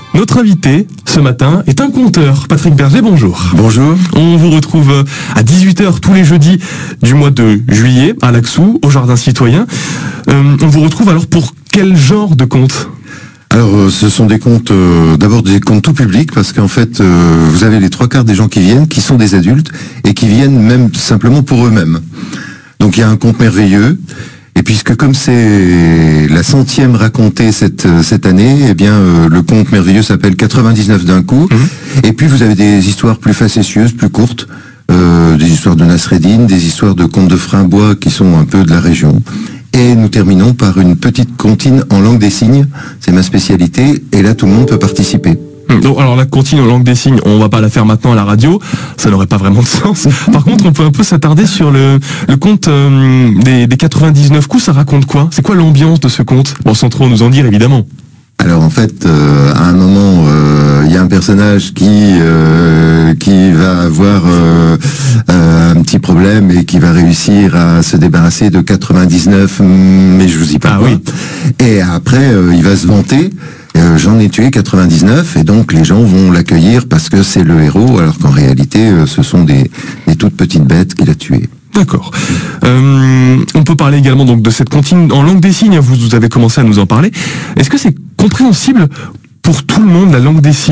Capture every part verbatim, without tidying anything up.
Notre invité ce matin est un conteur. Patrick Berger, bonjour. Bonjour. On vous retrouve à dix-huit heures tous les jeudis du mois de juillet à Laxou, au Jardin Citoyen. Euh, on vous retrouve alors pour quel genre de contes ? Alors, euh, ce sont des contes, euh, d'abord des contes tout public, parce qu'en fait, euh, vous avez les trois quarts des gens qui viennent, qui sont des adultes, et qui viennent même simplement pour eux-mêmes. Donc il y a un conte merveilleux, et puisque comme c'est la centième racontée cette cette année, eh bien euh, le conte merveilleux s'appelle quatre-vingt-dix-neuf d'un coup, mmh. Et puis vous avez des histoires plus facétieuses, plus courtes, euh, des histoires de Nasreddin, des histoires de contes de Frimbois qui sont un peu de la région. Et nous terminons par une petite comptine en langue des signes, c'est ma spécialité, et là tout le monde peut participer. Donc, alors la comptine en langue des signes, on va pas la faire maintenant à la radio, ça n'aurait pas vraiment de sens. Par contre, on peut un peu s'attarder sur le, le conte euh, des, des quatre-vingt-dix-neuf coups, ça raconte quoi ? C'est quoi l'ambiance de ce conte ? Bon, sans trop nous en dire évidemment. Alors en fait, euh, à un moment, il euh, y a un personnage qui euh, qui va avoir euh, euh, un petit problème et qui va réussir à se débarrasser de quatre-vingt-dix-neuf, mais je vous dis pas ah, quoi. Oui. Et après, euh, il va se vanter. Euh, j'en ai tué quatre-vingt-dix-neuf, et donc les gens vont l'accueillir parce que c'est le héros, alors qu'en réalité, euh, ce sont des, des toutes petites bêtes qu'il a tuées. D'accord. Euh, on peut parler également donc de cette comptine en langue des signes. Vous, vous avez commencé à nous en parler. Est-ce que c'est compréhensible pour tout le monde, la langue des signes ?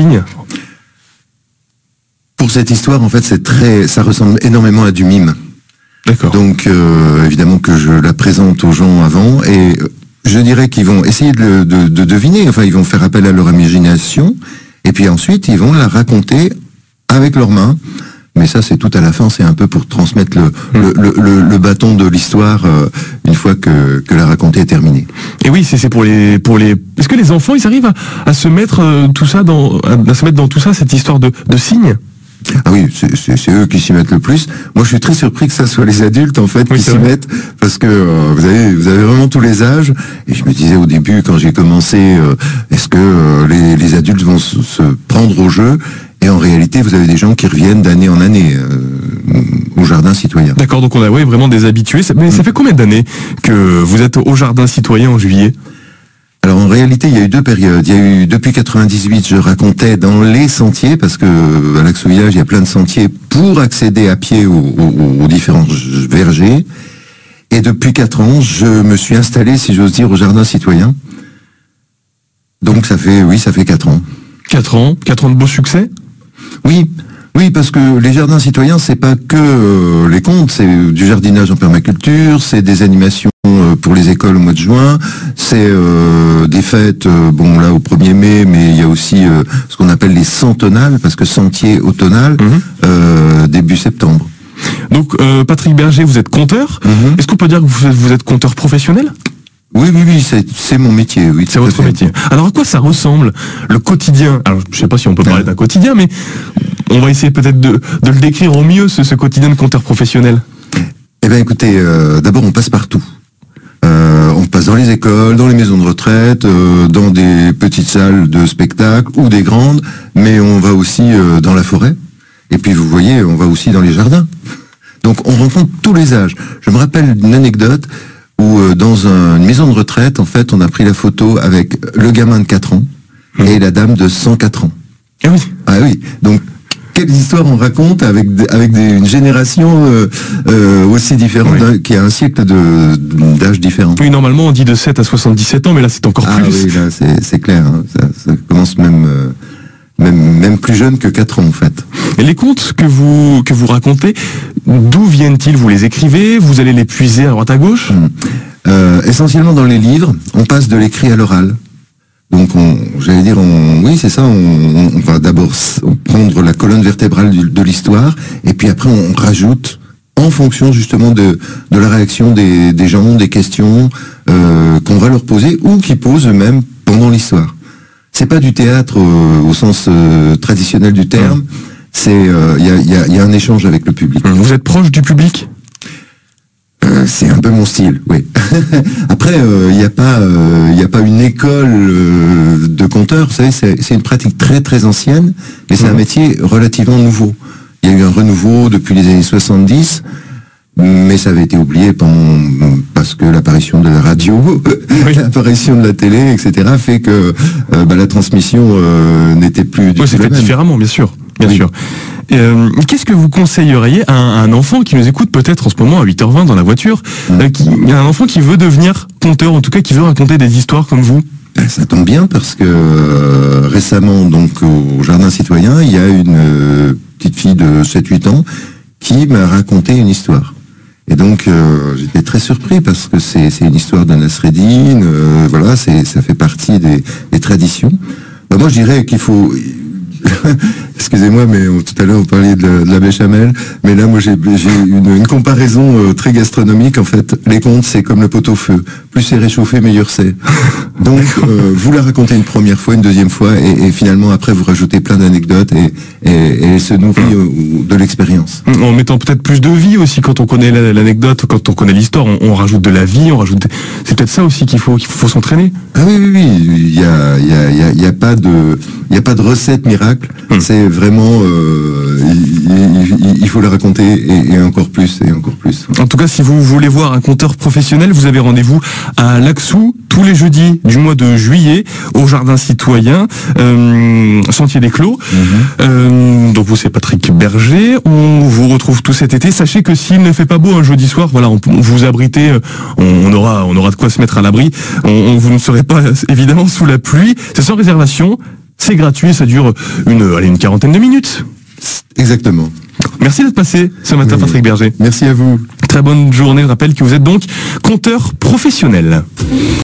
Pour cette histoire, en fait, c'est très, ça ressemble énormément à du mime. D'accord. Donc, euh, évidemment que je la présente aux gens avant, et je dirais qu'ils vont essayer de, de, de deviner. Enfin, ils vont faire appel à leur imagination, et puis ensuite, ils vont la raconter avec leurs mains. Mais ça, c'est tout à la fin, c'est un peu pour transmettre le, mmh. le, le, le bâton de l'histoire euh, une fois que, que la racontée est terminée. Et oui, c'est, c'est pour les pour les. Est-ce que les enfants, ils arrivent à, à se mettre euh, tout ça dans à, à se mettre dans tout ça, cette histoire de, de signes ? Ah oui, c'est, c'est, c'est eux qui s'y mettent le plus. Moi, je suis très surpris que ça soit les adultes en fait oui, qui s'y vrai. mettent, parce que euh, vous avez vous avez vraiment tous les âges. Et je me disais au début, quand j'ai commencé, euh, est-ce que euh, les, les adultes vont se, se prendre au jeu ? Et en réalité, vous avez des gens qui reviennent d'année en année euh, au Jardin Citoyen. D'accord, donc on a oui, vraiment des habitués. Mais mmh. ça fait combien d'années que vous êtes au Jardin Citoyen en juillet ? Alors en réalité, il y a eu deux périodes. Il y a eu depuis quatre-vingt-dix-huit, je racontais dans les sentiers, parce que à Laxou Village, il y a plein de sentiers pour accéder à pied aux, aux, aux différents vergers. Et depuis quatre ans, je me suis installé, si j'ose dire, au Jardin Citoyen. Donc ça fait, oui, ça fait quatre ans. Quatre ans, quatre ans de beau succès ? Oui, oui, parce que les jardins citoyens, c'est pas que euh, les contes, c'est du jardinage en permaculture, c'est des animations euh, pour les écoles au mois de juin, c'est euh, des fêtes, euh, bon là au premier mai, mais il y a aussi euh, ce qu'on appelle les centenales, parce que sentier automnal, mmh. euh, début septembre. Donc euh, Patrick Berger, vous êtes conteur. Mmh. Est-ce qu'on peut dire que vous, vous êtes conteur professionnel ? Oui, oui, oui, c'est, c'est mon métier, oui. C'est votre métier. Alors à quoi ça ressemble, le quotidien ? Alors je sais pas si on peut parler d'un quotidien, mais on va essayer peut-être de, de le décrire au mieux, ce, ce quotidien de conteur professionnel. Eh bien écoutez, euh, d'abord on passe partout. Euh, on passe dans les écoles, dans les maisons de retraite, euh, dans des petites salles de spectacle ou des grandes, mais on va aussi euh, dans la forêt. Et puis vous voyez, on va aussi dans les jardins. Donc on rencontre tous les âges. Je me rappelle d'une anecdote où euh, dans un, une maison de retraite, en fait, on a pris la photo avec le gamin de quatre ans mmh. et la dame de cent quatre ans. Ah oui. Ah oui. Donc quelles histoires on raconte avec avec des, une génération euh, euh, aussi différente, oui. qui a un siècle de d'âge différent. Oui, normalement on dit de sept à soixante-dix-sept ans, mais là c'est encore ah, plus. Ah oui, là c'est c'est clair. Hein. Ça, ça commence même. Euh, Même, même plus jeune que quatre ans en fait. Et les contes que vous que vous racontez, d'où viennent-ils ? Vous les écrivez ? Vous allez les puiser à droite à gauche ? mmh. euh, Essentiellement dans les livres, on passe de l'écrit à l'oral. Donc on, j'allais dire, on, oui c'est ça, on, on va d'abord prendre la colonne vertébrale de, de l'histoire, et puis après on rajoute en fonction justement de, de la réaction des, des gens, des questions euh, qu'on va leur poser ou qu'ils posent eux-mêmes pendant l'histoire. C'est pas du théâtre euh, au sens euh, traditionnel du terme. Mmh. C'est il euh, y, a, y, a, y a un échange avec le public. Mmh. Vous êtes proche du public ? euh, C'est un peu mon style, oui. Après, il euh, n'y a pas, il euh, y a pas une école euh, de conteur. Vous savez, c'est, c'est une pratique très très ancienne, mais c'est mmh. un métier relativement nouveau. Il y a eu un renouveau depuis les années soixante-dix. mais ça avait été oublié pendant, parce que l'apparition de la radio, oui. l'apparition de la télé, et cetera, fait que euh, bah, la transmission euh, n'était plus du oui, tout c'est la fait même. différemment, bien sûr. Bien Oui. sûr. Euh, qu'est-ce que vous conseilleriez à un, à un enfant qui nous écoute peut-être en ce moment à huit heures vingt dans la voiture, Mmh. euh, qui, un enfant qui veut devenir conteur, en tout cas qui veut raconter des histoires comme vous? Ça tombe bien parce que euh, récemment, donc au Jardin Citoyen, il y a une euh, petite fille de sept huit ans qui m'a raconté une histoire. Et donc euh, j'étais très surpris parce que c'est c'est une histoire d'un Nasreddin, euh, voilà, c'est ça fait partie des, des traditions. Bah, moi je dirais qu'il faut excusez-moi, mais on- tout à l'heure vous parliez de, la- de la béchamel, mais là moi j'ai j'ai une, une comparaison euh, très gastronomique. En fait, les contes c'est comme le pot-au-feu, plus c'est réchauffé, meilleur c'est. Donc euh, vous la racontez une première fois, une deuxième fois, et, et finalement après vous rajoutez plein d'anecdotes et, et, et elle se nourrit euh, de l'expérience. En mettant peut-être plus de vie aussi quand on connaît la- l'anecdote, quand on connaît l'histoire, on, on rajoute de la vie, on rajoute. C'est peut-être ça aussi qu'il faut qu'il faut s'entraîner. Ah oui, oui, oui, il y a, il y a, il y a, il y a pas de, il y a pas de recette miracle. Hmm. C'est vraiment, euh, il, il- il faut la raconter et, et encore plus et encore plus. En tout cas, si vous voulez voir un conteur professionnel, vous avez rendez-vous à Laxou tous les jeudis du mois de juillet au Jardin Citoyen, euh, Sentier des Clos. Mhm. Euh, donc vous, c'est Patrick Berger. On vous retrouve tout cet été. Sachez que s'il ne fait pas beau un jeudi soir, voilà, on, on vous abriter, euh, on, on aura, on aura de quoi se mettre à l'abri. On, on- vous ne serez pas euh, évidemment sous la pluie. C'est sans réservation. C'est gratuit. Ça dure une, allez, une quarantaine de minutes. Exactement. Merci d'être passé ce matin, Oui. Patrick Berger. Merci à vous. Très bonne journée. Je rappelle que vous êtes donc conteur professionnel.